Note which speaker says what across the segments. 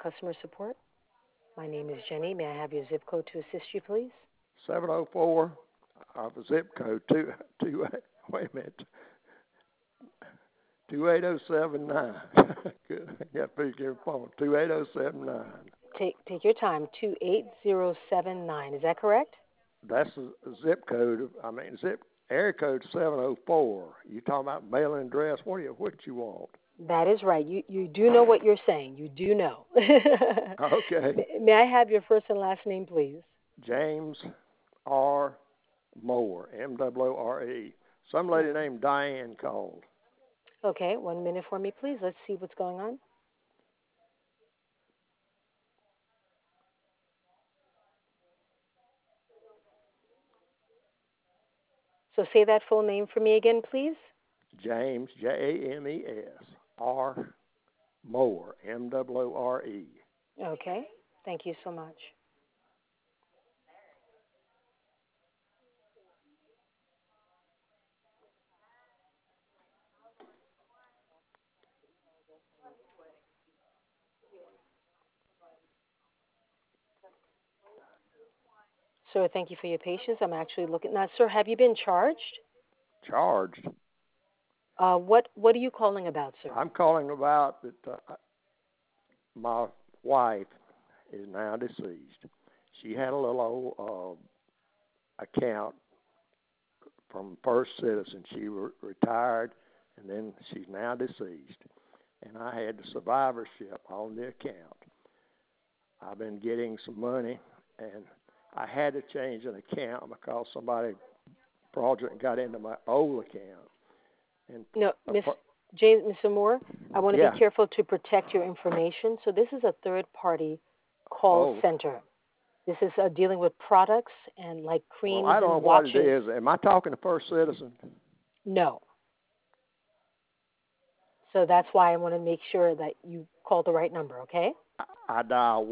Speaker 1: customer support. My name is Jenny. May I have your zip code to assist you, please?
Speaker 2: 704 the zip code, wait a minute, 28079. Good. I got to pick your phone, 28079.
Speaker 1: Take your time. 28079. Is that correct?
Speaker 2: That's the zip code. Area code 704. You talking about mailing address? What you want?
Speaker 1: That is right. You do know what you're saying. You do know.
Speaker 2: Okay.
Speaker 1: May I have your first and last name, please?
Speaker 2: James R. Moore, Mwore. Some lady named Diane called.
Speaker 1: Okay, 1 minute for me, please. Let's see what's going on. So say that full name for me again, please.
Speaker 2: James, James, R. Moore, Mwore.
Speaker 1: Okay, thank you so much. Sir, thank you for your patience. I'm actually looking now. Sir, have you been charged?
Speaker 2: Charged.
Speaker 1: What are you calling about, sir?
Speaker 2: I'm calling about that my wife is now deceased. She had a little old account from First Citizen. She retired, and then she's now deceased. And I had the survivorship on the account. I've been getting some money, and I had to change an account because somebody fraudulent got into my old account. And
Speaker 1: No, Mr. Moore, I want to
Speaker 2: yeah.
Speaker 1: be careful to protect your information. So this is a third-party call center. This is dealing with products and like creams
Speaker 2: I don't know
Speaker 1: and watches.
Speaker 2: what it is. Am I talking to First Citizen?
Speaker 1: No. So that's why I want to make sure that you call the right number, okay?
Speaker 2: I dial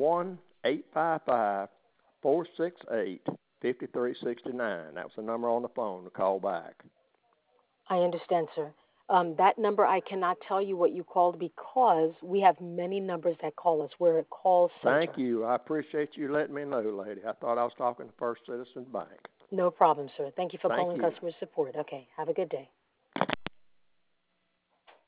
Speaker 2: 1-855-468-5369. That was the number on the phone to call back.
Speaker 1: I understand, sir. That number, I cannot tell you what you called because we have many numbers that call us. We're a call center.
Speaker 2: Thank you. I appreciate you letting me know, lady. I thought I was talking to First Citizen Bank.
Speaker 1: No problem, sir. Thank you for
Speaker 2: Thank
Speaker 1: calling
Speaker 2: you.
Speaker 1: customer support. Okay, have a good day.